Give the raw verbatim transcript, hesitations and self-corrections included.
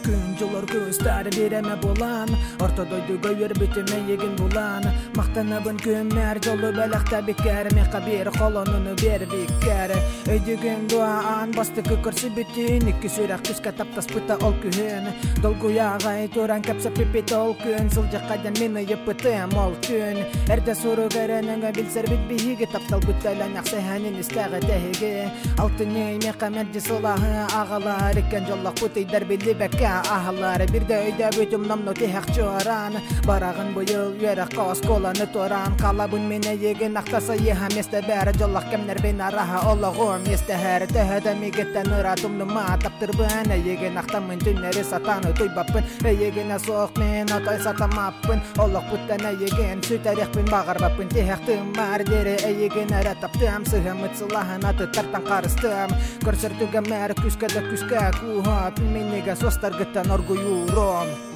күн жолор көстары береме болан ортодойду көйөр бүтүмө егин булан мактанабын көмөр жолу белакта бекер мека бир колонуну бер бекер өйдүгүн дуаан бастыкы көрсү бүтүн икки сүрак түскө таптас пыта ол күн долгуягай туран капса пипит ол күн сылжаккадан мени йыпытым ол күн эрде суру керенеге билсер бит биги таптал бүттөлөн аксаханин истеге теги алтын мека мерди сулахы агалар экен жоллок путыйдар билди бекке ахалар бирде өйдө бүтүм намно техак чоран барагын быйыл юрак кос коланы туран калабын мене еген актаса еха месте бер жоллок кемнер бен араха ологом месте хер техеде мигеттен ыратымны ма таптырбын еген актамын түннери сатаны туйбаппын еген соок мен атай сатамаппын олок буттана еген сүтәрекпин багарбаппын техактым бар дере еген ара таптым сыгымыт сылахын аты тартан карыстым көрсөртүгө мэр күскөдө күскө куха пилменеге состар гыттан оргуюром